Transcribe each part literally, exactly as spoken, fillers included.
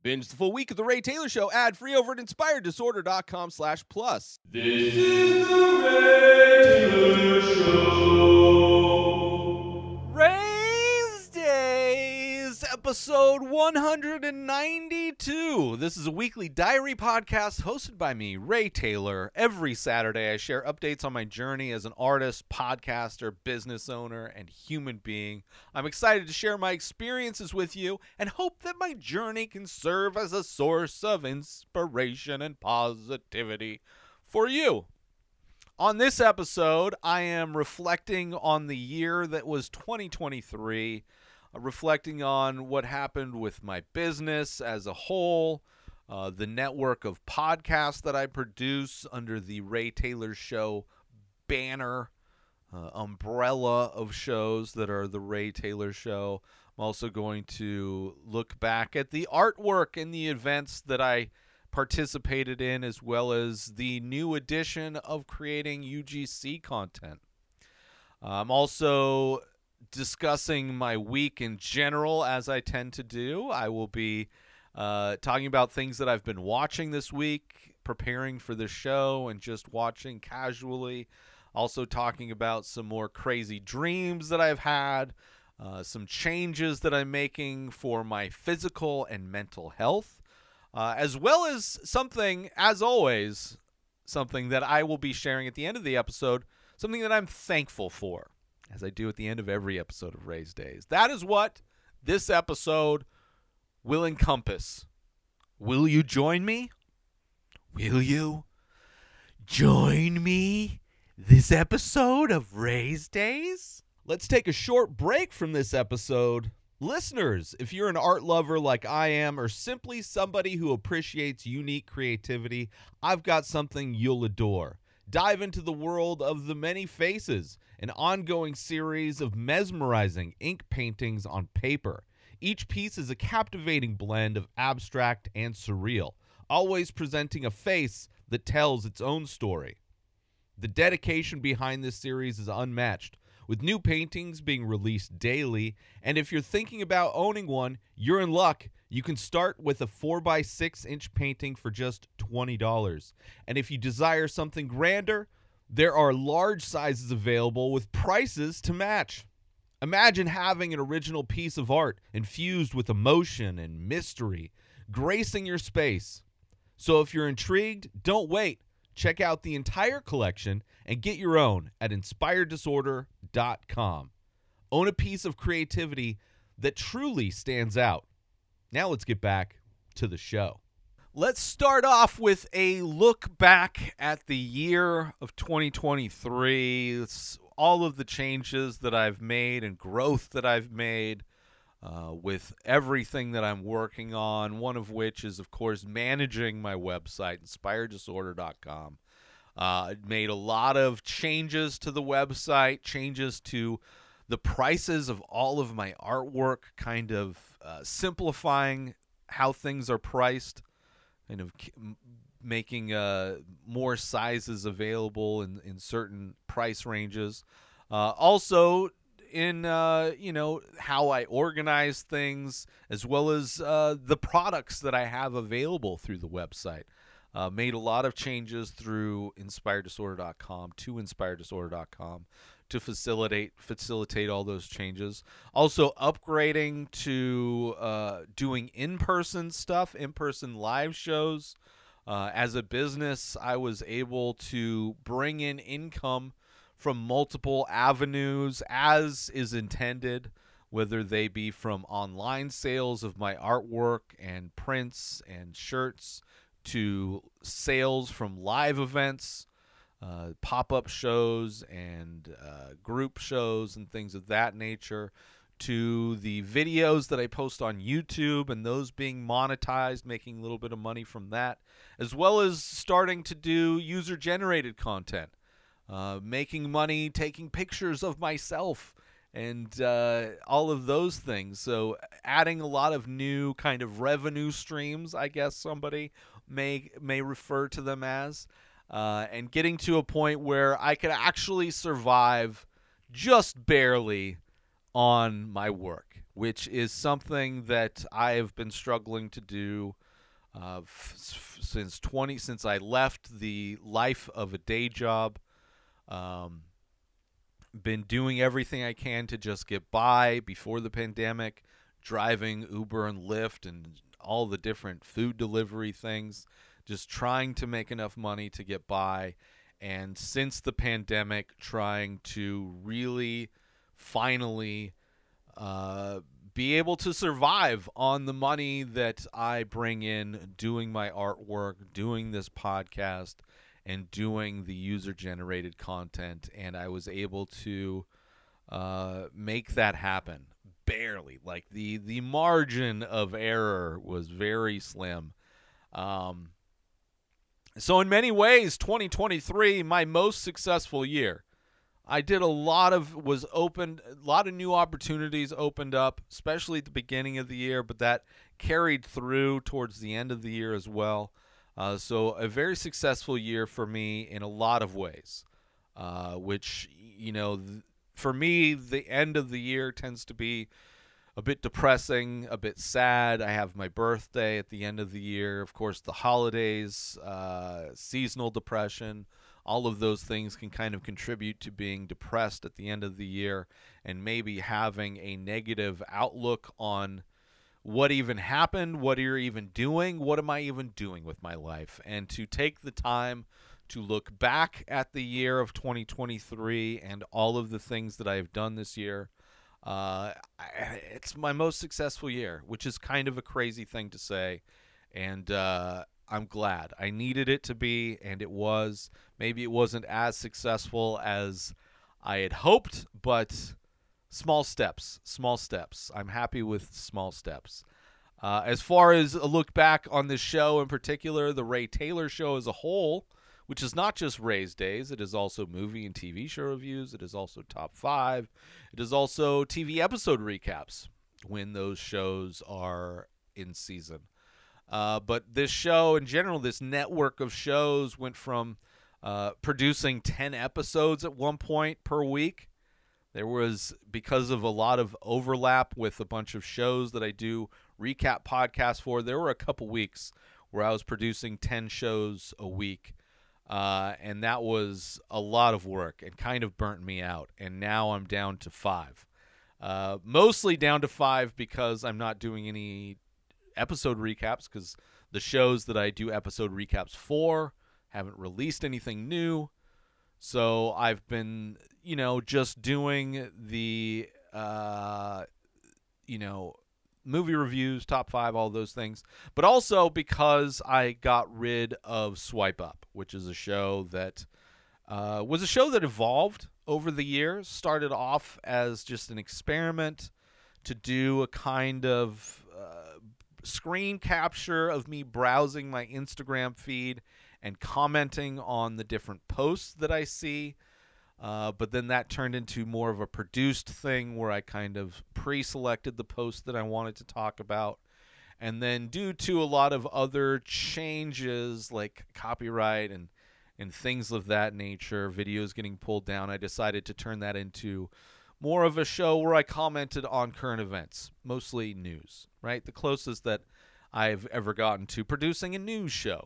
Binge the full week of The Ray Taylor Show ad-free over at inspireddisorder.com slash plus. This is The Ray Taylor Show. Raise Days, episode one hundred ninety-two. This is a weekly diary podcast hosted by me, Ray Taylor. Every Saturday, I share updates on my journey as an artist, podcaster, business owner, and human being. I'm excited to share my experiences with you and hope that my journey can serve as a source of inspiration and positivity for you. On this episode, I am reflecting on the year that was twenty twenty-three, uh, reflecting on what happened with my business as a whole, uh, the network of podcasts that I produce under the Ray Taylor Show banner, uh, umbrella of shows that are the Ray Taylor Show. I'm also going to look back at the artwork and the events that I participated in, as well as the new edition of creating U G C content. I'm also discussing my week in general, as I tend to do. I will be uh, talking about things that I've been watching this week, preparing for the show, and just watching casually. Also talking about some more crazy dreams that I've had, uh, some changes that I'm making for my physical and mental health. Uh, as well as something, as always, something that I will be sharing at the end of the episode, something that I'm thankful for, as I do at the end of every episode of Ray's Days. That is what this episode will encompass. Will you join me? Will you join me this episode of Ray's Days? Let's take a short break from this episode. Listeners, if you're an art lover like I am, or simply somebody who appreciates unique creativity, I've got something you'll adore. Dive into the world of The Many Faces, an ongoing series of mesmerizing ink paintings on paper. Each piece is a captivating blend of abstract and surreal, always presenting a face that tells its own story. The dedication behind this series is unmatched, with new paintings being released daily, and if you're thinking about owning one, you're in luck. You can start with a four by six inch painting for just twenty dollars. And if you desire something grander, there are large sizes available with prices to match. Imagine having an original piece of art infused with emotion and mystery, gracing your space. So if you're intrigued, don't wait. Check out the entire collection and get your own at inspired disorder dot com. Own a piece of creativity that truly stands out. Now let's get back to the show. Let's start off with a look back at the year of twenty twenty-three. It's all of the changes that I've made and growth that I've made uh, with everything that I'm working on, one of which is, of course, managing my website, inspired disorder dot com. Uh, made a lot of changes to the website, changes to the prices of all of my artwork, kind of uh, simplifying how things are priced, kind of making uh, more sizes available in, in certain price ranges. Uh, also, in uh, you know how I organize things, as well as uh, the products that I have available through the website. Uh, made a lot of changes through inspired disorder dot com to inspired disorder dot com to facilitate facilitate all those changes. Also upgrading to uh, doing in-person stuff, in-person live shows. Uh, as a business, I was able to bring in income from multiple avenues as is intended, whether they be from online sales of my artwork and prints and shirts, to sales from live events, uh, pop-up shows and uh, group shows and things of that nature, to the videos that I post on YouTube and those being monetized, making a little bit of money from that, as well as starting to do user-generated content, uh, making money taking pictures of myself and uh, all of those things. So adding a lot of new kind of revenue streams, I guess somebody may may refer to them as, uh, and getting to a point where I could actually survive just barely on my work. which is something that I have been struggling to do uh, f- since twenty since I left the life of a day job. Um, been doing everything I can to just get by before the pandemic, driving Uber and Lyft and all the different food delivery things, just trying to make enough money to get by. And since the pandemic, trying to really finally uh, be able to survive on the money that I bring in doing my artwork, doing this podcast, and doing the user-generated content. And I was able to uh, make that happen. Barely. Like, the, the margin of error was very slim. Um, so in many ways, twenty twenty-three, my most successful year. I did a lot of, was opened, a lot of new opportunities opened up, especially at the beginning of the year, but that carried through towards the end of the year as well. Uh, so a very successful year for me in a lot of ways, uh, which, you know, th- for me, the end of the year tends to be a bit depressing, a bit sad. I have my birthday at the end of the year. Of course, the holidays, uh, seasonal depression, all of those things can kind of contribute to being depressed at the end of the year and maybe having a negative outlook on what even happened, what you're even doing, what am I even doing with my life? And to take the time to look back at the year of twenty twenty-three and all of the things that I have done this year, uh, it's my most successful year, which is kind of a crazy thing to say. And uh, I'm glad. I needed it to be, and it was. Maybe it wasn't as successful as I had hoped, but small steps, small steps. I'm happy with small steps. Uh, as far as a look back on this show in particular, the Ray Taylor Show as a whole, which is not just Ray's Days, it is also movie and T V show reviews, it is also top five, it is also T V episode recaps when those shows are in season. Uh, but this show in general, this network of shows went from uh, producing ten episodes at one point per week. There was, because of a lot of overlap with a bunch of shows that I do recap podcasts for, there were a couple weeks where I was producing ten shows a week. Uh, and that was a lot of work and kind of burnt me out. And now I'm down to five. Uh, mostly down to five because I'm not doing any episode recaps because the shows that I do episode recaps for haven't released anything new. So I've been, you know, just doing the, uh, you know, movie reviews, top five, all those things. But also because I got rid of Swipe Up, which is a show that uh, was a show that evolved over the years. Started off as just an experiment to do a kind of uh, screen capture of me browsing my Instagram feed and commenting on the different posts that I see. Uh, but then that turned into more of a produced thing where I kind of pre-selected the posts that I wanted to talk about. And then due to a lot of other changes like copyright and, and things of that nature, videos getting pulled down, I decided to turn that into more of a show where I commented on current events, mostly news, right? The closest that I've ever gotten to producing a news show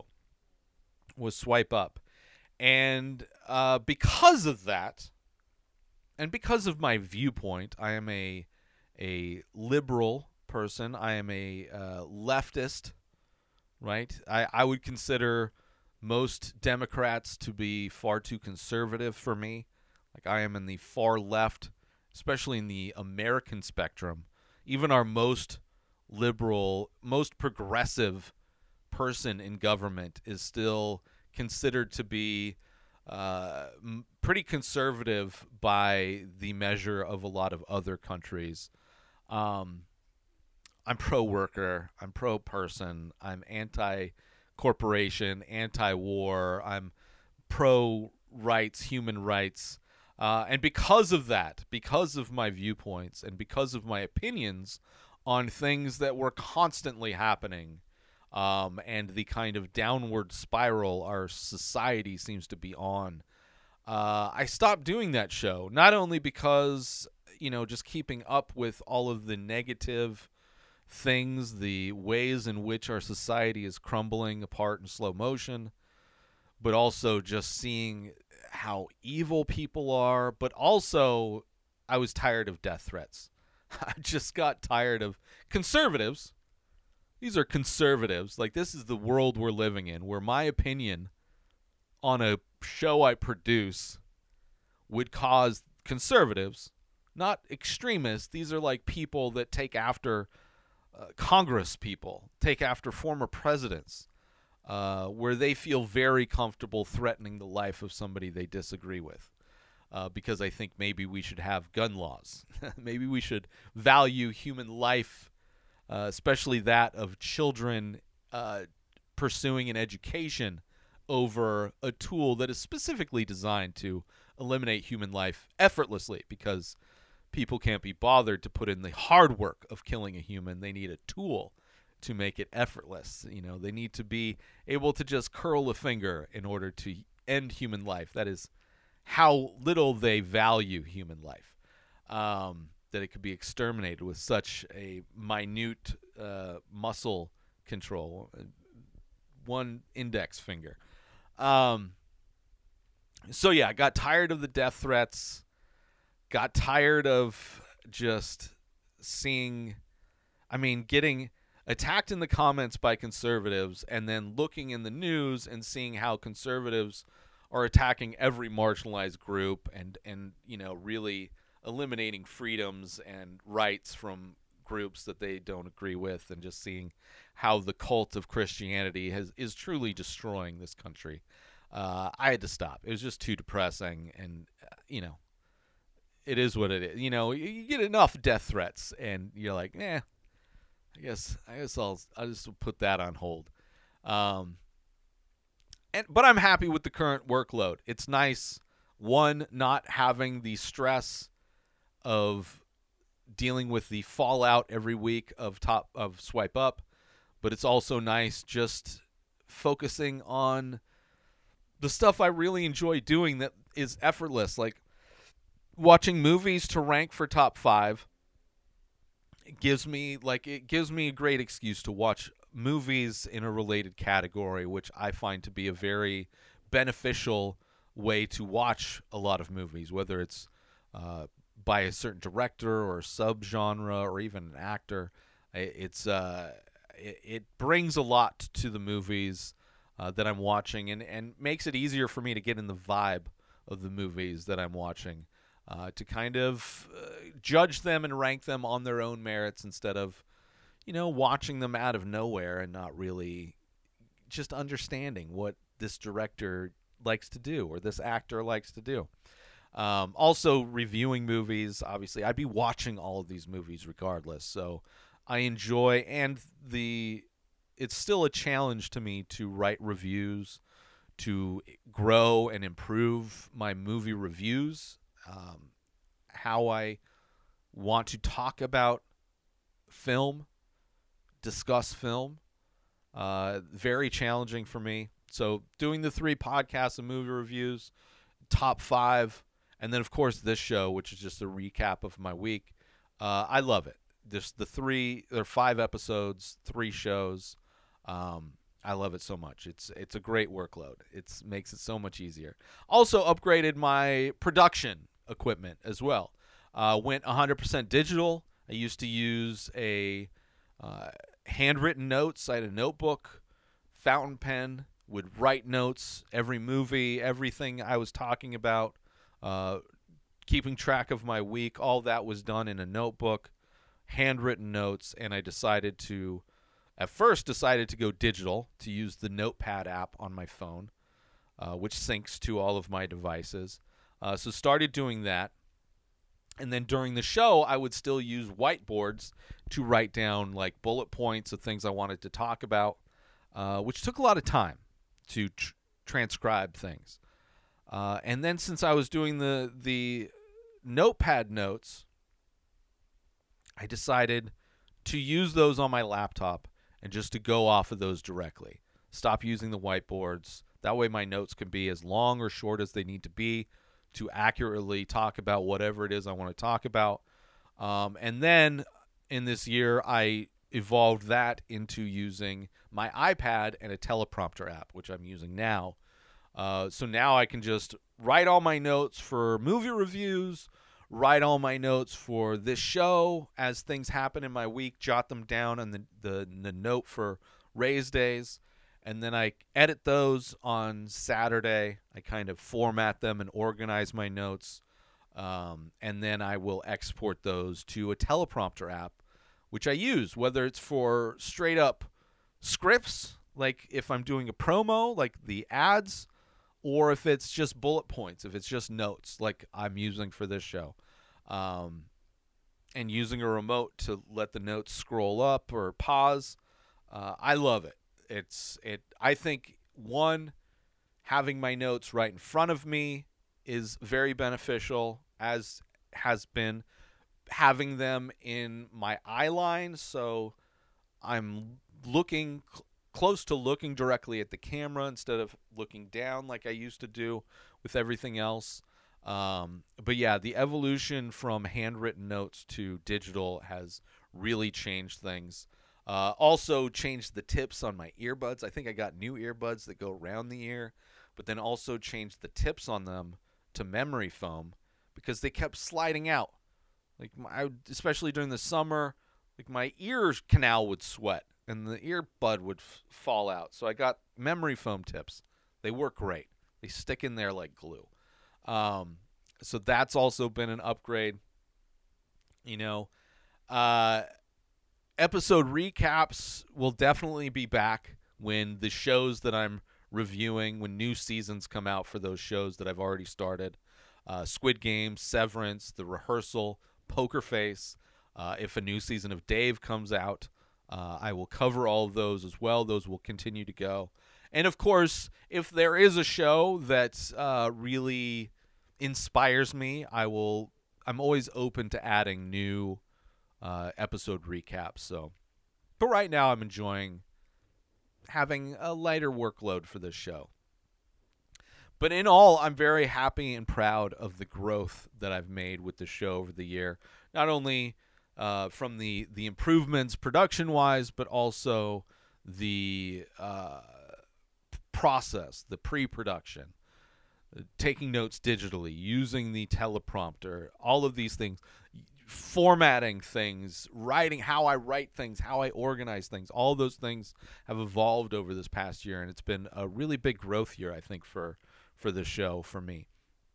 was Swipe Up. And uh, because of that, and because of my viewpoint, I am a a liberal person. I am a uh, leftist, right? I, I would consider most Democrats to be far too conservative for me. Like, I am in the far left, especially in the American spectrum. Even our most liberal, most progressive person in government is still considered to be uh, m- pretty conservative by the measure of a lot of other countries. Um, I'm pro-worker. I'm pro-person. I'm anti-corporation, anti-war. I'm pro-rights, human rights. Uh, and because of that, because of my viewpoints and because of my opinions on things that were constantly happening, Um, and the kind of downward spiral our society seems to be on, uh, I stopped doing that show. Not only because, you know, just keeping up with all of the negative things, the ways in which our society is crumbling apart in slow motion, but also just seeing how evil people are. But also, I was tired of death threats. I just got tired of conservatives. These are conservatives. Like, this is the world we're living in, where my opinion on a show I produce would cause conservatives, not extremists. These are like people that take after uh, Congress people, take after former presidents, uh, where they feel very comfortable threatening the life of somebody they disagree with. Uh, because I think maybe we should have gun laws. Maybe we should value human life, uh, especially that of children uh, pursuing an education over a tool that is specifically designed to eliminate human life effortlessly, because people can't be bothered to put in the hard work of killing a human. They need a tool to make it effortless. You know, they need to be able to just curl a finger in order to end human life. That is how little they value human life, um, that it could be exterminated with such a minute uh, muscle control, one index finger. Um, so yeah, I got tired of the death threats, got tired of just seeing, I mean, getting attacked in the comments by conservatives and then looking in the news and seeing how conservatives are attacking every marginalized group and, and you know, really eliminating freedoms and rights from groups that they don't agree with, and just seeing how the cult of Christianity has is truly destroying this country. Uh, I had to stop. It was just too depressing, and, uh, you know, it is what it is. You know, you, you get enough death threats, and you're like, eh, I guess I guess I'll I'll just put that on hold. Um, And, but I'm happy with the current workload. It's nice, one, not having the stress of dealing with the fallout every week of top of Swipe Up, but it's also nice just focusing on the stuff I really enjoy doing that is effortless, like watching movies to rank for top five. It gives me like it gives me a great excuse to watch movies in a related category, which I find to be a very beneficial way to watch a lot of movies, whether it's uh, by a certain director or subgenre or even an actor. It's uh, it, it brings a lot to the movies uh, that I'm watching, and, and makes it easier for me to get in the vibe of the movies that I'm watching, uh, to kind of uh, judge them and rank them on their own merits instead of, you know, watching them out of nowhere and not really just understanding what this director likes to do or this actor likes to do. Um, also, reviewing movies, obviously, I'd be watching all of these movies regardless. So I enjoy, and the it's still a challenge to me to write reviews, to grow and improve my movie reviews, um, how I want to talk about film, discuss film. Uh, very challenging for me. So doing the three podcasts and movie reviews, top five, and then, of course, this show, which is just a recap of my week. Uh, I love it. There's the three, there are five episodes, three shows. Um, I love it so much. It's it's a great workload. It makes it so much easier. Also upgraded my production equipment as well. Uh, went one hundred percent digital. I used to use a uh, handwritten notes. I had a notebook, fountain pen, would write notes, every movie, everything I was talking about, uh, keeping track of my week. All that was done in a notebook, handwritten notes, and I decided to, at first decided to go digital, to use the Notepad app on my phone, uh, which syncs to all of my devices. Uh, so started doing that. And then during the show, I would still use whiteboards to write down like bullet points of things I wanted to talk about, uh, which took a lot of time to tr- transcribe things. Uh, and then since I was doing the the Notepad notes, I decided to use those on my laptop and just to go off of those directly. Stop using the whiteboards. That way my notes can be as long or short as they need to be to accurately talk about whatever it is I want to talk about. Um, and then in this year, I evolved that into using my iPad and a teleprompter app, which I'm using now. Uh, so now I can just write all my notes for movie reviews, write all my notes for this show as things happen in my week, jot them down on the, the, the note for Raise Days, and then I edit those on Saturday. I kind of format them and organize my notes, um, and then I will export those to a teleprompter app, which I use, whether it's for straight up scripts, like if I'm doing a promo, like the ads, or if it's just bullet points, if it's just notes, like I'm using for this show. Um, and using a remote to let the notes scroll up or pause. Uh, I love it. It's it. I think, one, having my notes right in front of me is very beneficial, as has been having them in my eye line, so I'm looking cl- close to looking directly at the camera instead of looking down like I used to do with everything else. Um, but yeah, the evolution from handwritten notes to digital has really changed things. Uh, also changed the tips on my earbuds. I think I got new earbuds that go around the ear, but then also changed the tips on them to memory foam because they kept sliding out. Like my, I would, especially during the summer, like my ear canal would sweat and the earbud would f- fall out. So I got memory foam tips. They work great. They stick in there like glue. Um, so that's also been an upgrade. You know, uh, episode recaps will definitely be back when the shows that I'm reviewing, when new seasons come out for those shows that I've already started. Uh, Squid Game, Severance, The Rehearsal, Poker Face. Uh, if a new season of Dave comes out, uh, I will cover all of those as well. Those will continue to go. And of course, if there is a show that uh, really inspires me, I will. I'm always open to adding new uh, episode recaps. So, but right now, I'm enjoying having a lighter workload for this show. But in all, I'm very happy and proud of the growth that I've made with the show over the year. Not only uh, from the, the improvements production-wise, but also the uh, process, the pre-production, uh, taking notes digitally, using the teleprompter, all of these things, formatting things, writing, how I write things, how I organize things. All those things have evolved over this past year, and it's been a really big growth year, I think, for for the show for me.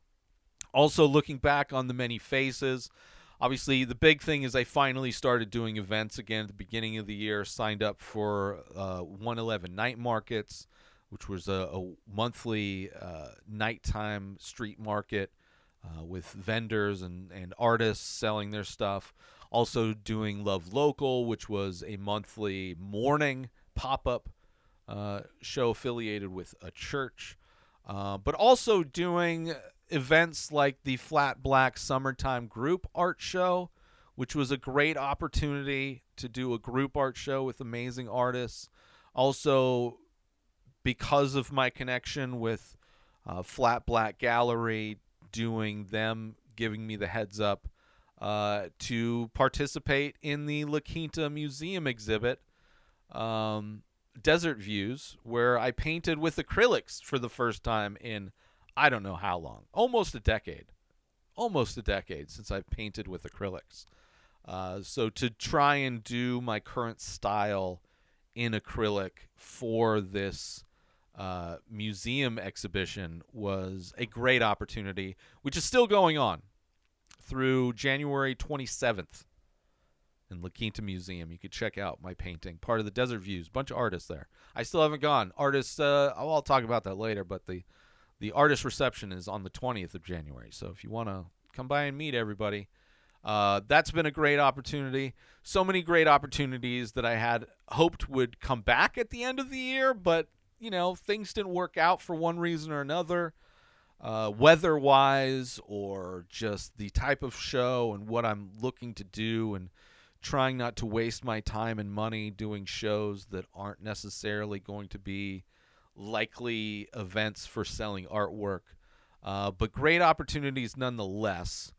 Also, looking back on the many faces, obviously the big thing is I finally started doing events again at the beginning of the year. Signed up for uh, one eleven Night Markets, which was a, a monthly uh, nighttime street market uh, with vendors and, and artists selling their stuff. Also doing Love Local, which was a monthly morning pop-up uh, show affiliated with a church. Uh, but also doing events like the Flat Black Summertime Group Art Show, which was a great opportunity to do a group art show with amazing artists. Also, because of my connection with uh, Flat Black Gallery, doing them, giving me the heads up uh, to participate in the La Quinta Museum exhibit, um, Desert Views, where I painted with acrylics for the first time in I don't know how long, almost a decade, almost a decade since I've painted with acrylics. Uh, so to try and do my current style in acrylic for this uh, museum exhibition was a great opportunity, which is still going on through January twenty-seventh. In La Quinta Museum. You could check out my painting, part of the Desert Views. Bunch of artists there. I still haven't gone. Artists, uh, I'll, I'll talk about that later, but the the artist reception is on the twentieth of January. So if you want to come by and meet everybody, uh, that's been a great opportunity. So many great opportunities that I had hoped would come back at the end of the year, but, you know, things didn't work out for one reason or another. Uh, weather-wise, or just the type of show and what I'm looking to do, and trying not to waste my time and money doing shows that aren't necessarily going to be likely events for selling artwork. Uh, but great opportunities nonetheless.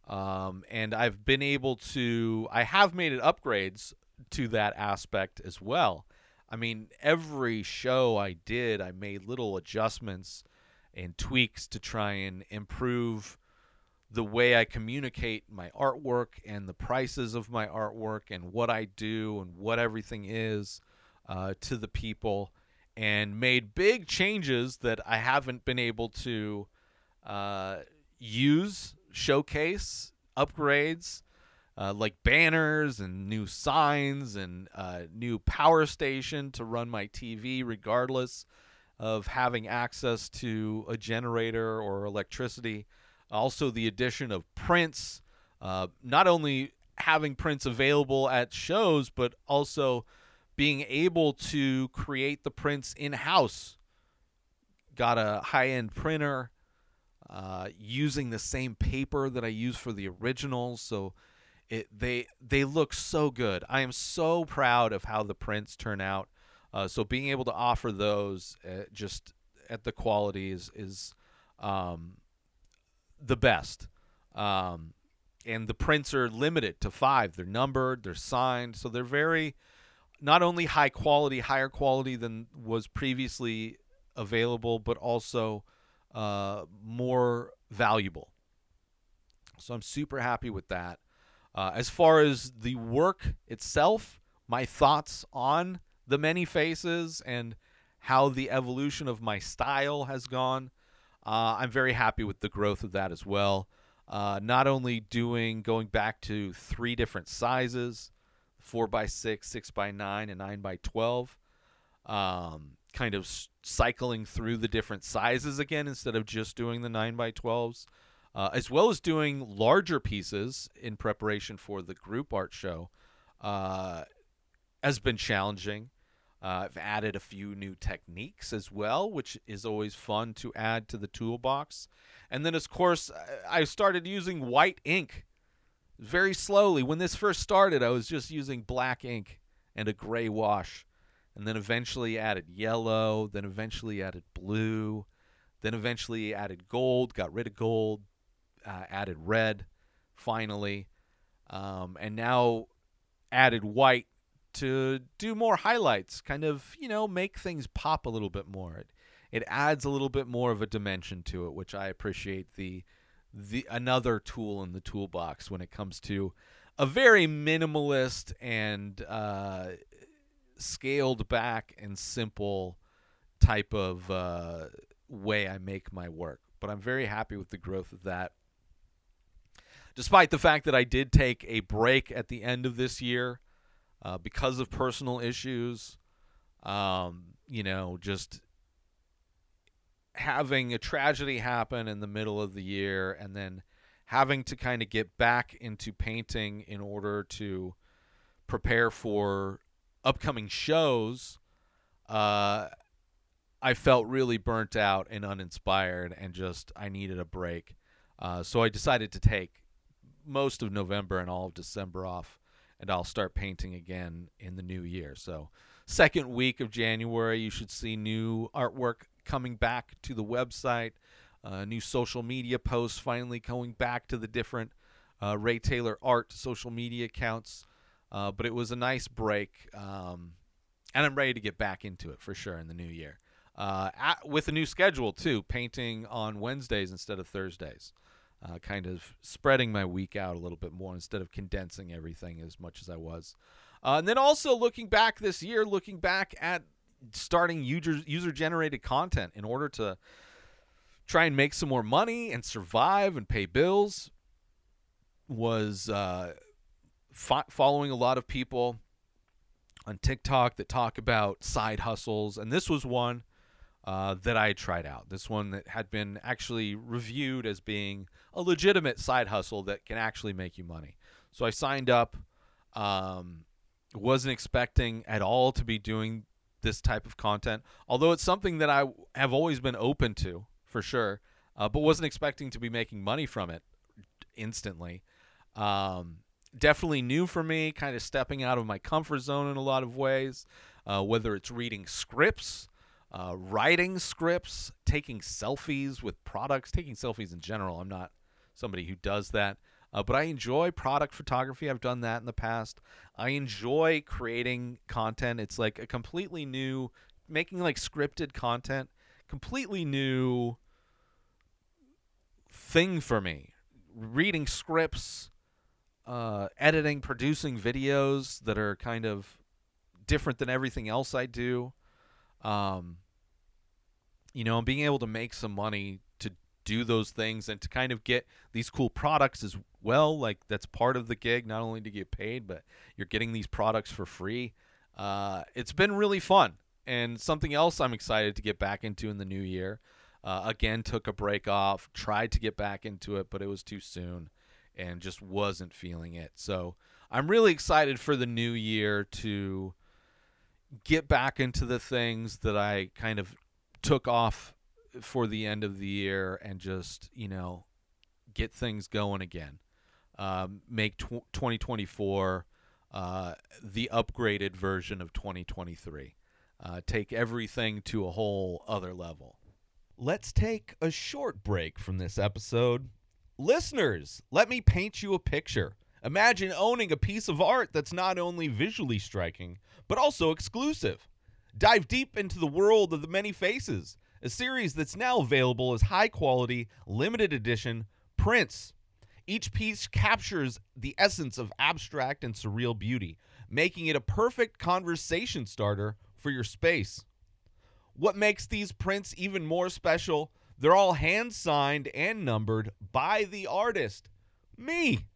Um, and I've been able to, I have made it upgrades to that aspect as well. I mean, every show I did, I made little adjustments and tweaks to try and improve the way I communicate my artwork and the prices of my artwork and what I do and what everything is uh, to the people, and made big changes that I haven't been able to uh, use, showcase, upgrades, uh, like banners and new signs and uh, new power station to run my T V regardless of having access to a generator or electricity. Also, the addition of prints, uh, not only having prints available at shows, but also being able to create the prints in-house. Got a high-end printer uh, using the same paper that I use for the originals, so it they they look so good. I am so proud of how the prints turn out. Uh, so being able to offer those uh, just at the quality is is um, the best. Um, and the prints are limited to five. They're numbered, they're signed, so they're very not only high quality, higher quality than was previously available, but also uh, more valuable. So I'm super happy with that. Uh, as far as the work itself, my thoughts on the many faces and how the evolution of my style has gone, uh, I'm very happy with the growth of that as well. Uh, not only doing going back to three different sizes, four by six, six by nine, and nine by twelve, um, kind of s- cycling through the different sizes again instead of just doing the nine by twelves, uh, as well as doing larger pieces in preparation for the group art show, uh, has been challenging. Uh, I've added a few new techniques as well, which is always fun to add to the toolbox. And then, of course, I started using white ink very slowly. When this first started, I was just using black ink and a gray wash, and then eventually added yellow, then eventually added blue, then eventually added gold, got rid of gold, uh, added red, finally, um, and now added white to do more highlights, kind of, you know, make things pop a little bit more. It, it adds a little bit more of a dimension to it, which I appreciate the the another tool in the toolbox when it comes to a very minimalist and uh, scaled back and simple type of uh, way I make my work. But I'm very happy with the growth of that. Despite the fact that I did take a break at the end of this year uh, because of personal issues, um, you know, just having a tragedy happen in the middle of the year and then having to kind of get back into painting in order to prepare for upcoming shows, uh, I felt really burnt out and uninspired and just I needed a break. Uh, so I decided to take most of November and all of December off, and I'll start painting again in the new year. So second week of January, you should see new artwork coming back to the website, uh, new social media posts finally going back to the different uh, Ray Taylor Art social media accounts. Uh, but it was a nice break, um, and I'm ready to get back into it for sure in the new year. Uh, at, with a new schedule, too, painting on Wednesdays instead of Thursdays. Uh, kind of spreading my week out a little bit more instead of condensing everything as much as I was. Uh, and then also looking back this year, looking back at starting user, user-generated content in order to try and make some more money and survive and pay bills, was uh, fo- following a lot of people on TikTok that talk about side hustles. And this was one Uh, that I had tried out. This one that had been actually reviewed as being a legitimate side hustle that can actually make you money. So I signed up. Um, wasn't expecting at all to be doing this type of content, although it's something that I have always been open to, for sure, uh, but wasn't expecting to be making money from it instantly. Um, definitely new for me, kind of stepping out of my comfort zone in a lot of ways, uh, whether it's reading scripts, Uh, writing scripts, taking selfies with products, taking selfies in general. I'm not somebody who does that. Uh, but I enjoy product photography. I've done that in the past. I enjoy creating content. It's like a completely new, making like scripted content, completely new thing for me. Reading scripts, uh, editing, producing videos that are kind of different than everything else I do. Um, you know, and being able to make some money to do those things and to kind of get these cool products as well. Like, that's part of the gig, not only to get paid, but you're getting these products for free. Uh, it's been really fun. And something else I'm excited to get back into in the new year. Uh, again, took a break off, tried to get back into it, but it was too soon and just wasn't feeling it. So I'm really excited for the new year to get back into the things that I kind of took off for the end of the year and just, you know, get things going again. Um, make tw- twenty twenty-four uh, the upgraded version of twenty twenty-three. Uh, take everything to a whole other level. Let's take a short break from this episode. Listeners, let me paint you a picture. Imagine owning a piece of art that's not only visually striking, but also exclusive. Dive deep into the world of The Many Faces, a series that's now available as high-quality, limited edition prints. Each piece captures the essence of abstract and surreal beauty, making it a perfect conversation starter for your space. What makes these prints even more special? They're all hand-signed and numbered by the artist, me,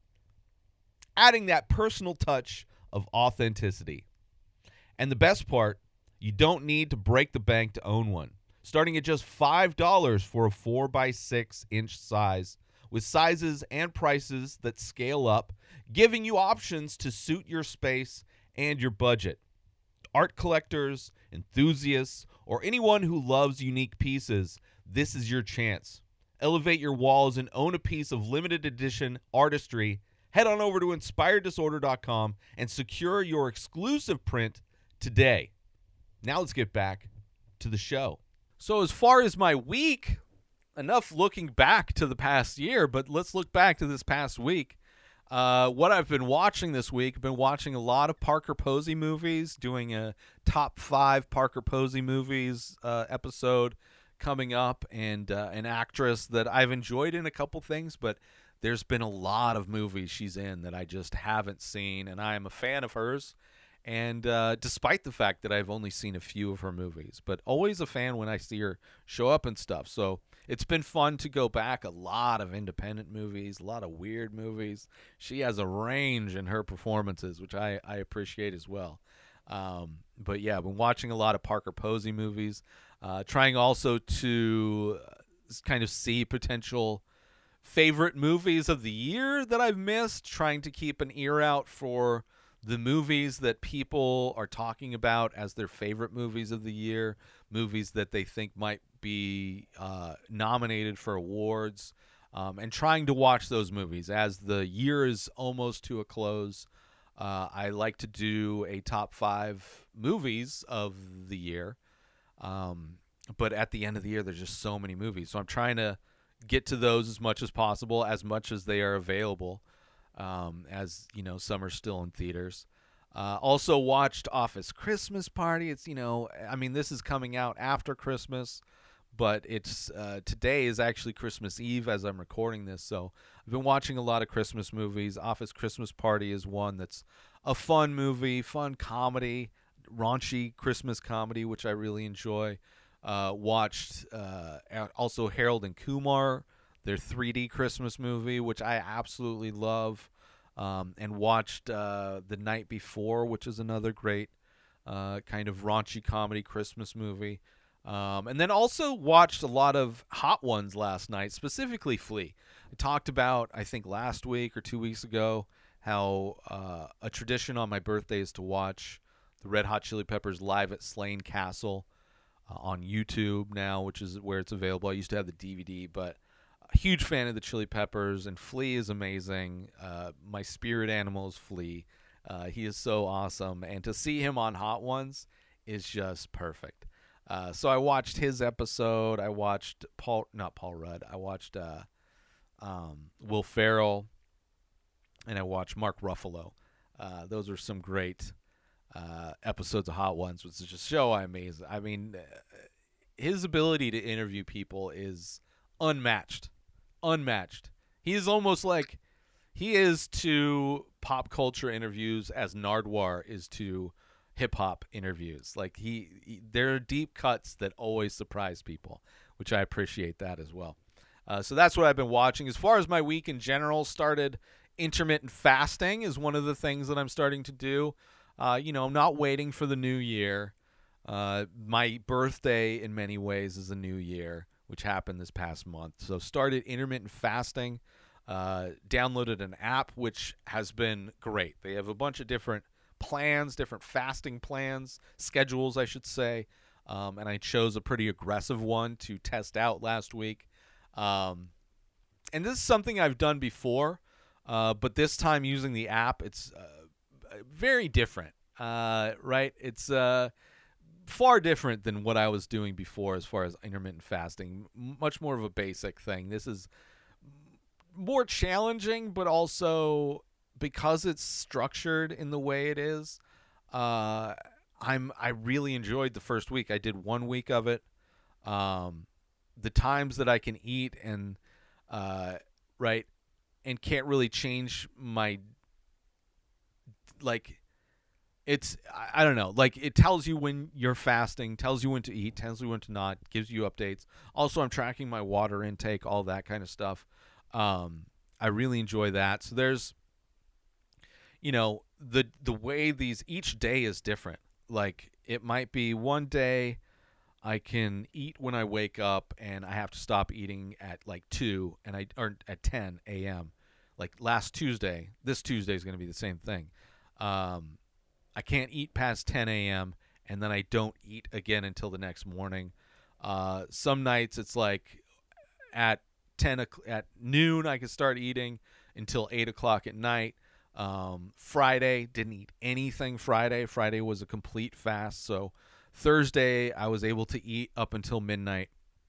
adding that personal touch of authenticity. And the best part, you don't need to break the bank to own one. Starting at just five dollars for a four by six inch size, with sizes and prices that scale up, giving you options to suit your space and your budget. Art collectors, enthusiasts, or anyone who loves unique pieces, this is your chance. Elevate your walls and own a piece of limited edition artistry. Head on over to inspired disorder dot com and secure your exclusive print today. Now let's get back to the show. So as far as my week, enough looking back to the past year, but let's look back to this past week. Uh, what I've been watching this week, I've been watching a lot of Parker Posey movies, doing a top five Parker Posey movies uh, episode coming up, and uh, an actress that I've enjoyed in a couple things, but there's been a lot of movies she's in that I just haven't seen, and I am a fan of hers. And uh, despite the fact that I've only seen a few of her movies, but always a fan when I see her show up and stuff. So it's been fun to go back. A lot of independent movies, a lot of weird movies. She has a range in her performances, which I, I appreciate as well. Um, but yeah, I've been watching a lot of Parker Posey movies, uh, trying also to kind of see potential favorite movies of the year that I've missed, trying to keep an ear out for the movies that people are talking about as their favorite movies of the year, movies that they think might be uh, nominated for awards, um, and trying to watch those movies. As the year is almost to a close, uh, I like to do a top five movies of the year, um, but at the end of the year, there's just so many movies. So I'm trying to get to those as much as possible, as much as they are available. Um, as you know, some are still in theaters. Uh, also watched Office Christmas Party. It's, you know, I mean, this is coming out after Christmas, but it's uh, today is actually Christmas Eve as I'm recording this. So I've been watching a lot of Christmas movies. Office Christmas Party is one that's a fun movie, fun comedy, raunchy Christmas comedy, which I really enjoy. Uh, watched uh, also Harold and Kumar, their three D Christmas movie, which I absolutely love, um, and watched uh, The Night Before, which is another great uh, kind of raunchy comedy Christmas movie. Um, and then also watched a lot of Hot Ones last night, specifically Flea. I talked about, I think last week or two weeks ago, how uh, a tradition on my birthday is to watch the Red Hot Chili Peppers live at Slane Castle uh, on YouTube now, which is where it's available. I used to have the D V D, but a huge fan of the Chili Peppers, and Flea is amazing. Uh, my spirit animal is Flea. Uh, he is so awesome, and to see him on Hot Ones is just perfect. Uh, so I watched his episode. I watched Paul, not Paul Rudd. I watched uh, um, Will Ferrell and I watch Mark Ruffalo. Uh, those are some great uh, episodes of Hot Ones, which is just so amazing. I mean, his ability to interview people is unmatched. Unmatched. He is almost like he is to pop culture interviews as Nardwuar is to hip hop interviews. Like he, he, there are deep cuts that always surprise people, which I appreciate that as well. Uh, so that's what I've been watching. As far as my week in general, started intermittent fasting is one of the things that I'm starting to do. Uh, you know, I'm not waiting for the new year. Uh, my birthday, in many ways, is a new year, which happened this past month. So started intermittent fasting. Uh, downloaded an app, which has been great. They have a bunch of different plans, different fasting plans, schedules, I should say. Um, and I chose a pretty aggressive one to test out last week. Um, and this is something I've done before, uh, but this time using the app, it's uh, very different, uh, right? It's uh, far different than what I was doing before as far as intermittent fasting, much more of a basic thing. This is more challenging, but also because it's structured in the way it is, uh, I'm I really enjoyed the first week. I did one week of it. Um, the times that I can eat and uh, right and can't really change my like it's I, I don't know, like it tells you when you're fasting, tells you when to eat, tells you when to not, gives you updates. Also, I'm tracking my water intake, all that kind of stuff. Um, I really enjoy that. So there's, you know, the the way these each day is different. Like it might be one day I can eat when I wake up, and I have to stop eating at like two, and I or at ten a.m. Like last Tuesday, this Tuesday is going to be the same thing. Um, I can't eat past ten a.m. and then I don't eat again until the next morning. Uh, some nights it's like at ten at noon I can start eating until eight o'clock at night. Um, Friday didn't eat anything. Friday, Friday was a complete fast. So Thursday, I was able to eat up until midnight.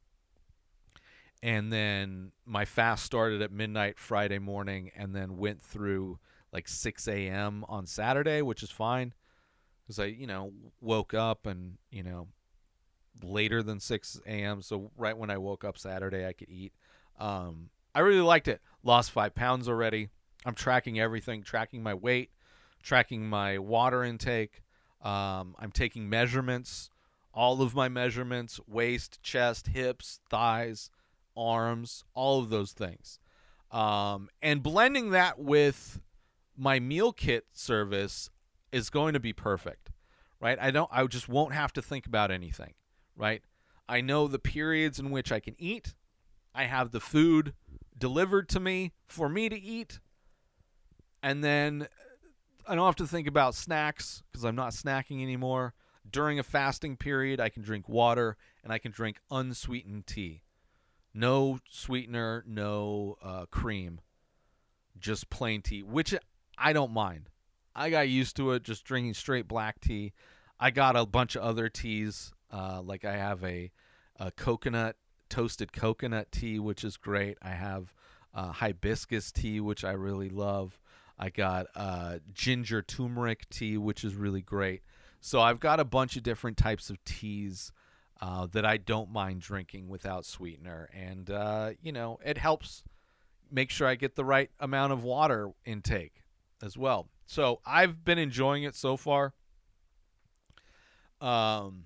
And then my fast started at midnight Friday morning and then went through like six a.m. on Saturday, which is fine. Because I, you know, woke up and, you know, later than six a.m. So right when I woke up Saturday, I could eat. Um, I really liked it. Lost five pounds already. I'm tracking everything, tracking my weight, tracking my water intake. Um, I'm taking measurements, all of my measurements, waist, chest, hips, thighs, arms, all of those things. Um, and blending that with my meal kit service is going to be perfect, right? I don't, I just won't have to think about anything, right? I know the periods in which I can eat. I have the food delivered to me for me to eat. And then I don't have to think about snacks because I'm not snacking anymore. During a fasting period, I can drink water and I can drink unsweetened tea. No sweetener, no uh, cream, just plain tea, which I don't mind. I got used to it, just drinking straight black tea. I got a bunch of other teas, uh, like I have a, a coconut, toasted coconut tea, which is great. I have uh, hibiscus tea, which I really love. I got uh, ginger turmeric tea, which is really great. So I've got a bunch of different types of teas uh, that I don't mind drinking without sweetener. And, uh, you know, it helps make sure I get the right amount of water intake as well. So I've been enjoying it so far. Um,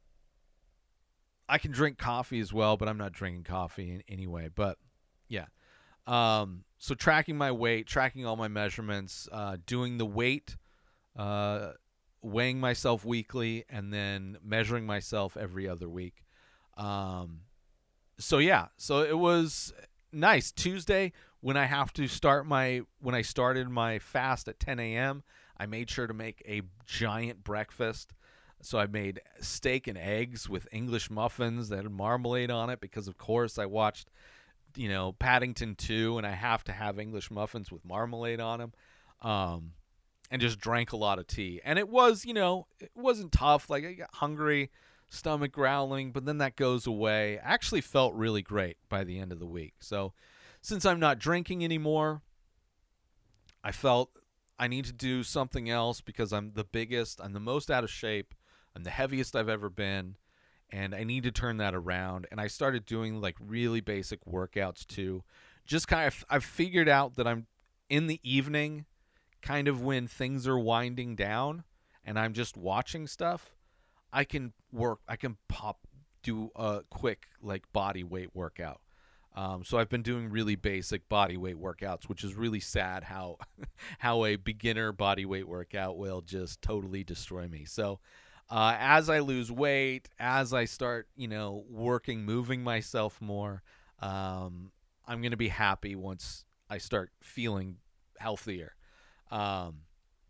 I can drink coffee as well, but I'm not drinking coffee in anyway. But, yeah. Um, so tracking my weight, tracking all my measurements, uh, doing the weight, uh, weighing myself weekly, and then measuring myself every other week. Um, so yeah, so it was nice. Tuesday, when I have to start my, when I started my fast at ten a.m., I made sure to make a giant breakfast. So I made steak and eggs with English muffins that had marmalade on it because, of course, I watched, you know, Paddington two, and I have to have English muffins with marmalade on them, um, and just drank a lot of tea. And it was, you know, it wasn't tough. Like, I got hungry, stomach growling, but then that goes away. I actually felt really great by the end of the week. So since I'm not drinking anymore, I felt I need to do something else because I'm the biggest, I'm the most out of shape, I'm the heaviest I've ever been, and I need to turn that around. And I started doing like really basic workouts too. Just kind of, I've figured out that I'm in the evening, kind of when things are winding down and I'm just watching stuff, I can work, I can pop, do a quick like body weight workout. Um, so I've been doing really basic body weight workouts, which is really sad how how a beginner body weight workout will just totally destroy me. So uh, as I lose weight, as I start, you know, working, moving myself more, um, I'm going to be happy once I start feeling healthier. Um,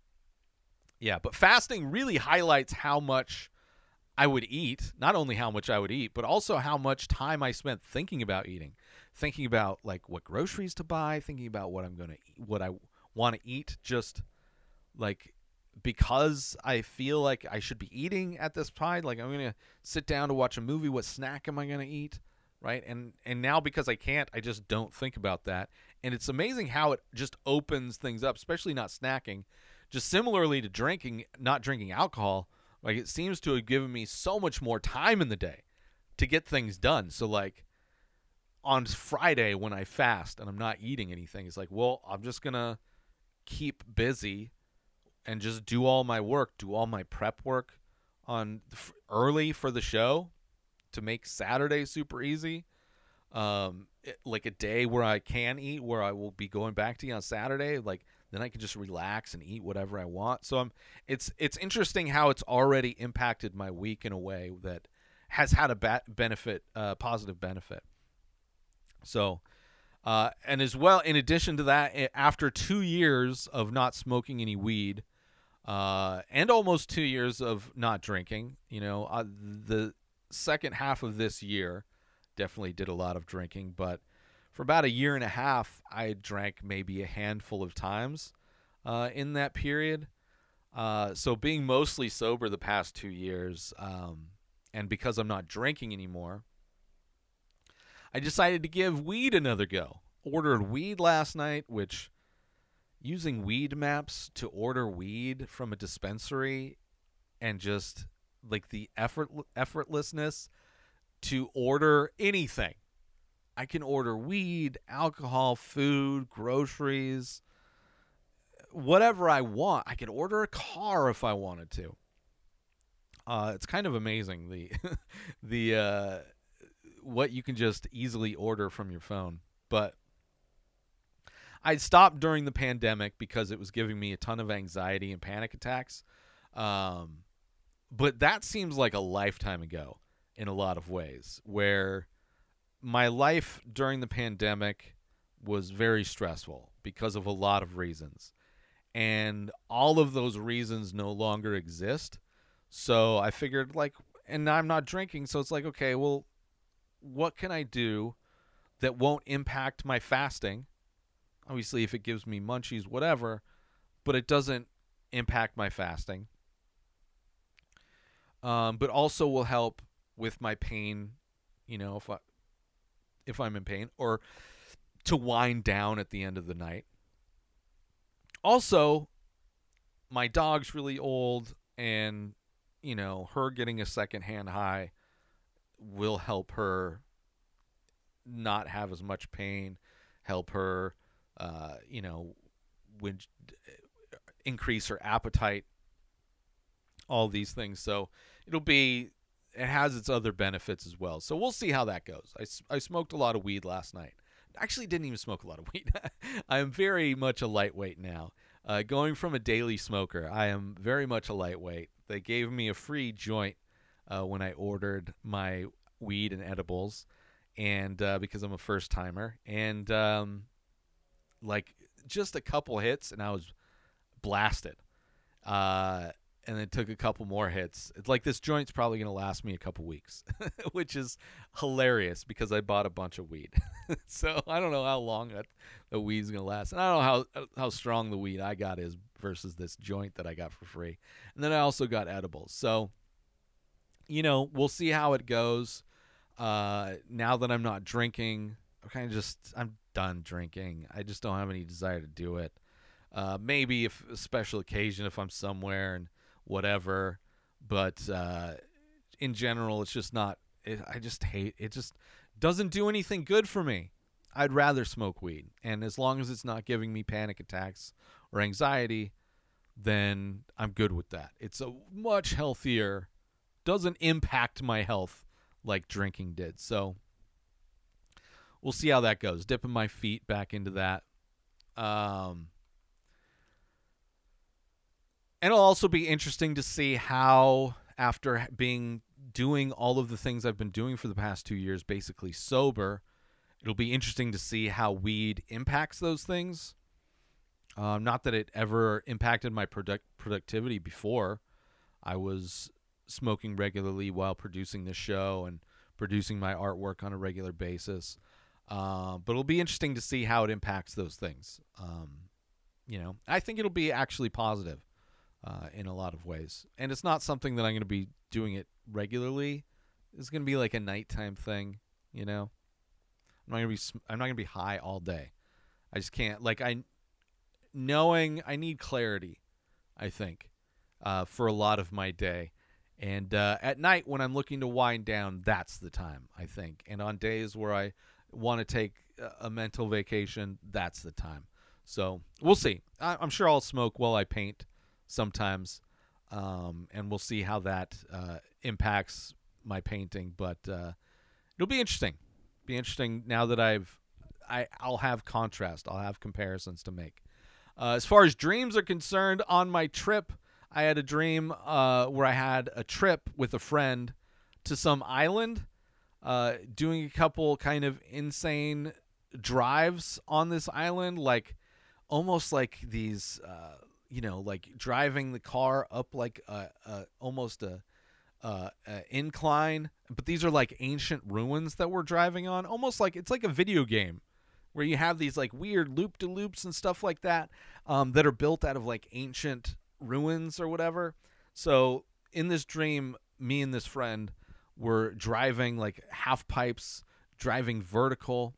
yeah, but fasting really highlights how much I would eat, not only how much I would eat, but also how much time I spent thinking about eating, thinking about like what groceries to buy, thinking about what I'm going to eat, what I want to eat, just like because I feel like I should be eating at this point, like I'm going to sit down to watch a movie, what snack am I going to eat, right? And and now because I can't, I just don't think about that. And it's amazing how it just opens things up, especially not snacking. Just similarly to drinking, not drinking alcohol, like it seems to have given me so much more time in the day to get things done. So like on Friday when I fast and I'm not eating anything, it's like, well, I'm just going to keep busy and just do all my work, do all my prep work on early for the show to make Saturday super easy. Um, it, like a day where I can eat, where I will be going back to eat on Saturday, like then I can just relax and eat whatever I want. So I'm, it's it's interesting how it's already impacted my week in a way that has had a ba- benefit, uh, positive benefit. So, uh, and as well, in addition to that, after two years of not smoking any weed, uh, and almost two years of not drinking, you know, uh, the second half of this year definitely did a lot of drinking, but for about a year and a half, I drank maybe a handful of times uh, in that period. Uh, so being mostly sober the past two years, um, and because I'm not drinking anymore, I decided to give weed another go. Ordered weed last night, which using weed maps to order weed from a dispensary and just like the effort effortlessness to order anything. I can order weed, alcohol, food, groceries, whatever I want. I could order a car if I wanted to. Uh, it's kind of amazing the the uh, what you can just easily order from your phone. But I stopped during the pandemic because it was giving me a ton of anxiety and panic attacks. Um, but that seems like a lifetime ago in a lot of ways, where my life during the pandemic was very stressful because of a lot of reasons. And all of those reasons no longer exist. So I figured, like, and I'm not drinking, so it's like, okay, well, what can I do that won't impact my fasting? Obviously, if it gives me munchies, whatever, but it doesn't impact my fasting. Um, but also will help with my pain, you know, if I if I'm in pain, or to wind down at the end of the night. Also, my dog's really old, and, you know, her getting a secondhand high will help her not have as much pain, help her, uh, you know, when, increase her appetite, all these things. So it'll be, it has its other benefits as well. So we'll see how that goes. I, I smoked a lot of weed last night. Actually didn't even smoke a lot of weed. I am very much a lightweight now. Uh, going from a daily smoker, I am very much a lightweight. They gave me a free joint uh, when I ordered my weed and edibles, and uh, because I'm a first timer, and um, like just a couple hits, and I was blasted. Uh, and then took a couple more hits. It's like this joint's probably going to last me a couple weeks, which is hilarious because I bought a bunch of weed. So I don't know how long that the weed's going to last. And I don't know how how strong the weed I got is versus this joint that I got for free. And then I also got edibles. So, you know, we'll see how it goes. Uh, now that I'm not drinking, I'm kind of just, I'm done drinking. I just don't have any desire to do it. Uh, maybe if a special occasion, if I'm somewhere and whatever. But uh, in general, it's just not. It, I just hate it. Just doesn't do anything good for me. I'd rather smoke weed, and as long as it's not giving me panic attacks or anxiety, then I'm good with that. It's a much healthier, doesn't impact my health like drinking did. So we'll see how that goes. Dipping my feet back into that. Um, and it'll also be interesting to see how, after being doing all of the things I've been doing for the past two years, basically sober, it'll be interesting to see how weed impacts those things. Um, not that it ever impacted my product productivity before. I was smoking regularly while producing this show and producing my artwork on a regular basis. Uh, but it'll be interesting to see how it impacts those things. Um, you know, I think it'll be actually positive uh, in a lot of ways. And it's not something that I'm going to be doing it regularly. It's going to be like a nighttime thing, you know. I'm not going to be I'm not going to be high all day. I just can't. Like I knowing I need clarity, I think, uh, for a lot of my day. And uh, at night when I'm looking to wind down, that's the time, I think. And on days where I want to take a mental vacation, that's the time. So we'll see. I- I'm sure I'll smoke while I paint sometimes, um, and we'll see how that uh, impacts my painting. But uh, it'll be interesting. Be interesting now that I've I I'll have contrast. I'll have comparisons to make. Uh, as far as dreams are concerned, on my trip, I had a dream uh, where I had a trip with a friend to some island, uh, doing a couple kind of insane drives on this island, like almost like these, uh, you know, like driving the car up like a, a almost a, a, a incline. But these are like ancient ruins that we're driving on, almost like it's like a video game where you have these like weird loop-de-loops and stuff like that um, that are built out of like ancient ruins or whatever. So in this dream, me and this friend were driving like half pipes, driving vertical,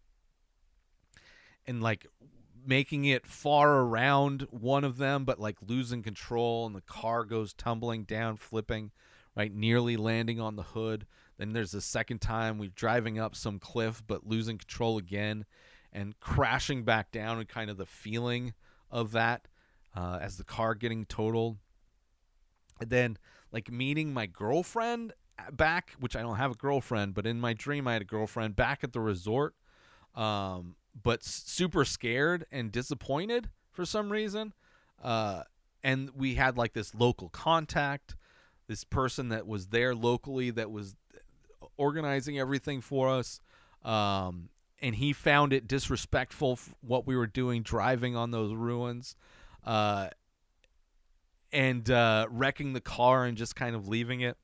and like making it far around one of them, but like losing control, and the car goes tumbling down, flipping, right, nearly landing on the hood. Then there's the second time we're driving up some cliff, but losing control again and crashing back down, and kind of the feeling of that uh, as the car getting totaled. And then like meeting my girlfriend back, which I don't have a girlfriend, but in my dream I had a girlfriend back at the resort, um, but super scared and disappointed for some reason. Uh, and we had like this local contact, this person that was there locally that was organizing everything for us. Um, and he found it disrespectful what we were doing, driving on those ruins, uh, and uh, wrecking the car and just kind of leaving it.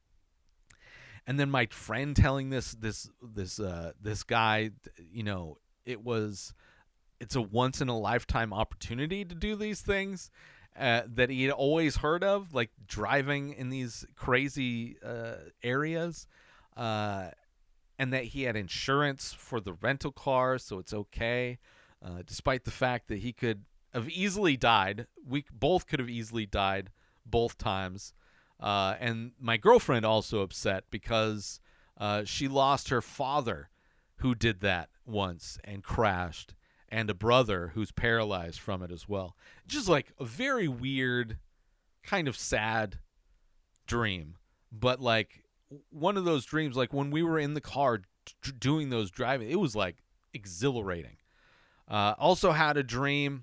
And then my friend telling this this this uh, this guy, you know, it was it's a once in a lifetime opportunity to do these things uh, that he had always heard of, like driving in these crazy uh, areas. Uh, and that he had insurance for the rental car, so it's okay, uh, despite the fact that he could have easily died. We both could have easily died both times. Uh, and my girlfriend also upset because uh, she lost her father, who did that once and crashed, and a brother who's paralyzed from it as well. Just like a very weird, kind of sad dream, but like one of those dreams, like when we were in the car t- doing those driving, it was like exhilarating. Uh, also had a dream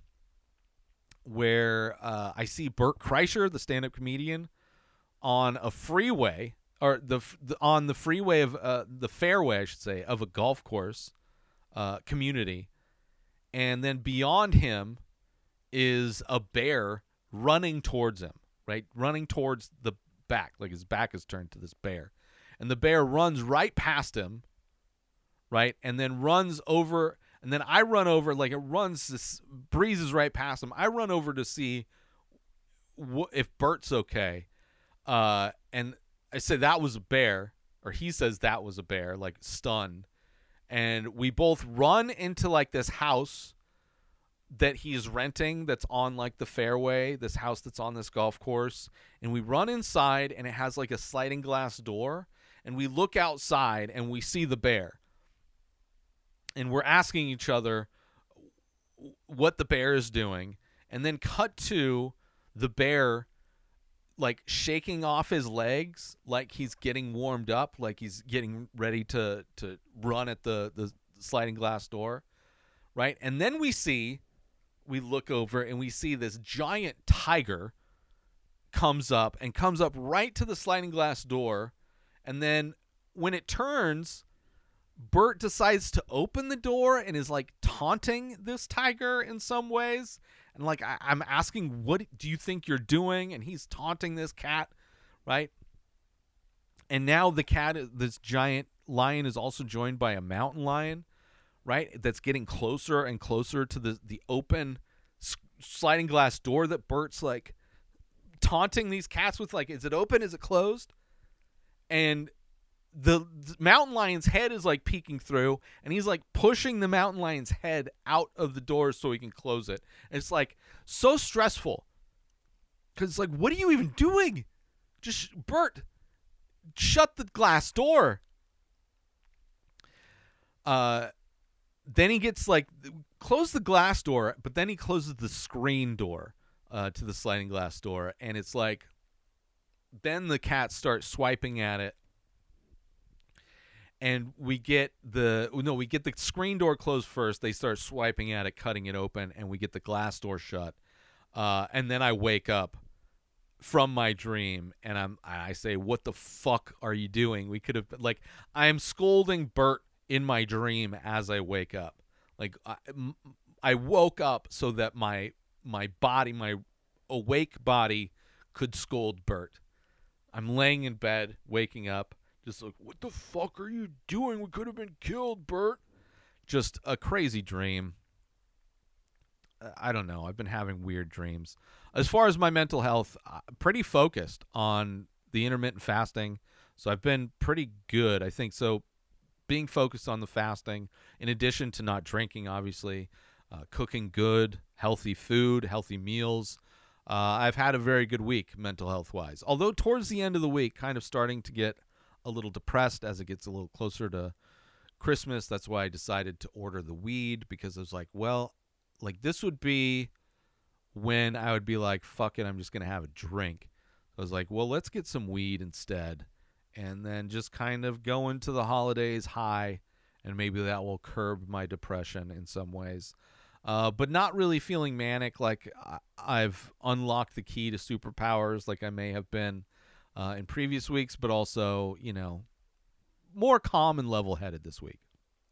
where uh, I see Bert Kreischer, the stand-up comedian, on a freeway, or the, the on the freeway of uh, the fairway, I should say, of a golf course uh, community, and then beyond him is a bear running towards him, right, running towards the back, like his back is turned to this bear, and the bear runs right past him, right, and then runs over, and then I run over, like it runs, this breezes right past him. I run over to see wh- if Bert's okay, uh, and I say that was a bear, or he says that was a bear, like stunned, and we both run into like this house that he's renting that's on like the fairway, this house that's on this golf course. And we run inside and it has like a sliding glass door. And we look outside and we see the bear. And we're asking each other what the bear is doing. And then cut to the bear like shaking off his legs like he's getting warmed up, like he's getting ready to, to run at the, the sliding glass door, right? And then we see, we look over and we see this giant tiger comes up and comes up right to the sliding glass door. And then when it turns, Bert decides to open the door and is like taunting this tiger in some ways. And like, I, I'm asking, what do you think you're doing? And he's taunting this cat, right? And now the cat, this giant lion, is also joined by a mountain lion, right? That's getting closer and closer to the, the open s- sliding glass door that Bert's like taunting these cats with. Like, is it open? Is it closed? And the, the mountain lion's head is like peeking through, and he's like pushing the mountain lion's head out of the door so he can close it. And it's like so stressful because it's like, what are you even doing? Just Bert, shut the glass door. Uh, then he gets like close the glass door, but then he closes the screen door uh, to the sliding glass door, and it's like then the cats start swiping at it. And we get the no, we get the screen door closed first. They start swiping at it, cutting it open, and we get the glass door shut. Uh, and then I wake up from my dream, and I'm I say, "What the fuck are you doing?" We could have like I am scolding Bert in my dream as I wake up. Like I, I woke up so that my my body, my awake body, could scold Bert. I'm laying in bed, waking up. Just like, what the fuck are you doing? We could have been killed, Bert. Just a crazy dream. I don't know. I've been having weird dreams. As far as my mental health, uh, pretty focused on the intermittent fasting. So I've been pretty good, I think. So being focused on the fasting, in addition to not drinking, obviously, uh, cooking good, healthy food, healthy meals. Uh, I've had a very good week mental health-wise. Although towards the end of the week, kind of starting to get a little depressed as it gets a little closer to Christmas. That's why I decided to order the weed, because I was like, well, like this would be when I would be like, fuck it, I'm just going to have a drink. I was like, well, let's get some weed instead, and then just kind of go into the holidays high, and maybe that will curb my depression in some ways. Uh, but not really feeling manic like I- I've unlocked the key to superpowers like I may have been Uh, in previous weeks, but also, you know, more calm and level-headed this week,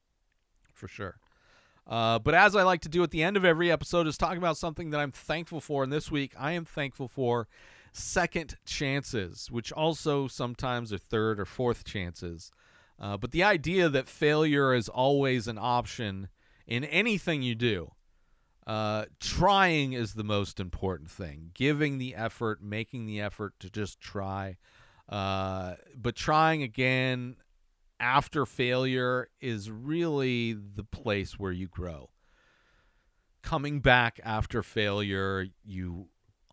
for sure. Uh, but as I like to do at the end of every episode is talk about something that I'm thankful for. And this week, I am thankful for second chances, which also sometimes are third or fourth chances. Uh, but the idea that failure is always an option in anything you do. Uh, trying is the most important thing. Giving the effort, making the effort to just try. Uh, but trying again after failure is really the place where you grow. Coming back after failure, you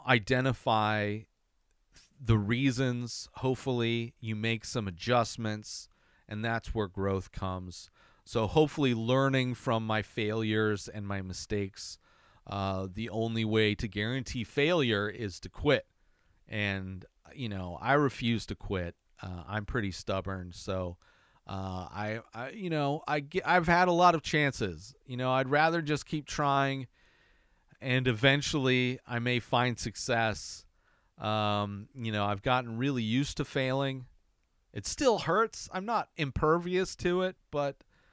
identify the reasons. Hopefully, you make some adjustments, and that's where growth comes. So hopefully learning from my failures and my mistakes, uh, the only way to guarantee failure is to quit. And, you know, I refuse to quit. Uh, I'm pretty stubborn. So uh, I, I, you know, I get, I've had a lot of chances. You know, I'd rather just keep trying, and eventually I may find success. Um, you know, I've gotten really used to failing. It still hurts. I'm not impervious to it, but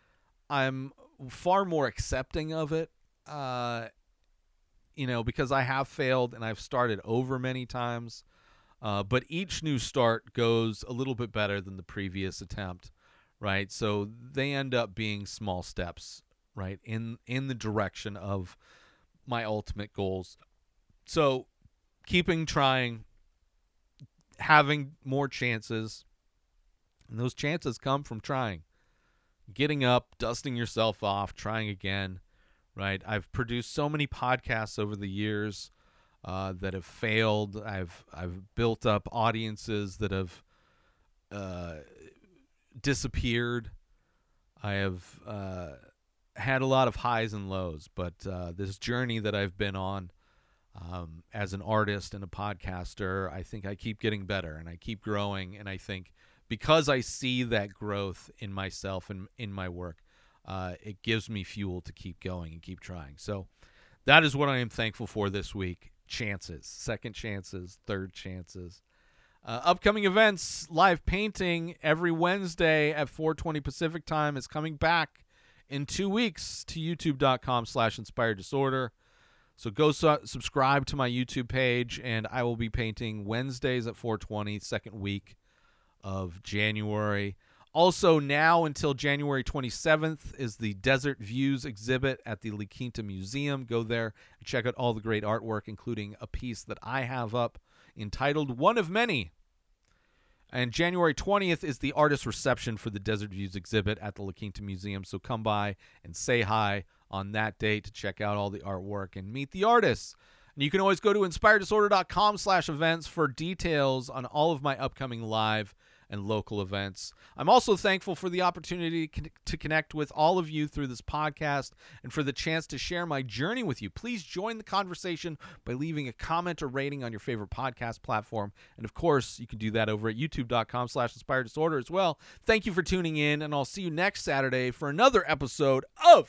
I'm far more accepting of it, uh, you know, because I have failed and I've started over many times. Uh, but each new start goes a little bit better than the previous attempt, right? So they end up being small steps, right, in in the direction of my ultimate goals. So keeping trying, having more chances, and those chances come from trying. Getting up, dusting yourself off, trying again, right? I've produced so many podcasts over the years uh, that have failed. I've I've built up audiences that have uh, disappeared. I have uh, had a lot of highs and lows, but uh, this journey that I've been on um, as an artist and a podcaster, I think I keep getting better and I keep growing. And I think because I see that growth in myself and in my work, uh, it gives me fuel to keep going and keep trying. So that is what I am thankful for this week. Chances, second chances, third chances. Uh, upcoming events, live painting every Wednesday at four twenty Pacific time is coming back in two weeks to youtube.com slash inspired disorder. So go su- subscribe to my YouTube page, and I will be painting Wednesdays at four twenty, second week of January. Also, now until January twenty-seventh is the Desert Views exhibit at the La Quinta Museum. Go there and check out all the great artwork, including a piece that I have up entitled One of Many. And January twentieth is the artist reception for the Desert Views exhibit at the La Quinta Museum. So come by and say hi on that date to check out all the artwork and meet the artists. And you can always go to inspireddisorder.com slash events for details on all of my upcoming live and local events. I'm also thankful for the opportunity to connect with all of you through this podcast and for the chance to share my journey with you. Please join the conversation by leaving a comment or rating on your favorite podcast platform. And of course, you can do that over at youtube.com slash inspired disorder as well. Thank you for tuning in, and I'll see you next Saturday for another episode of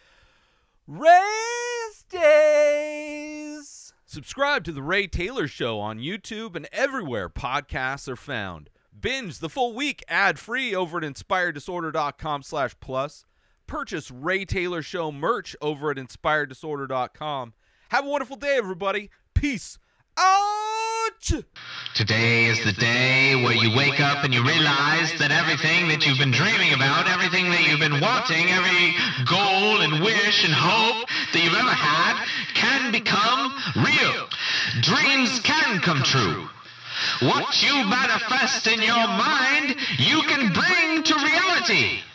Ray's Days. Subscribe to The Ray Taylor Show on YouTube and everywhere podcasts are found. Binge the full week ad-free over at inspireddisorder.com slash plus. Purchase Ray Taylor Show merch over at inspired disorder dot com. Have a wonderful day, everybody. Peace out! Today is the day where you wake up and you realize that everything that you've been dreaming about, everything that you've been wanting, every goal and wish and hope that you've ever had can become real. Dreams can come true. What you manifest in your mind, you can bring to reality.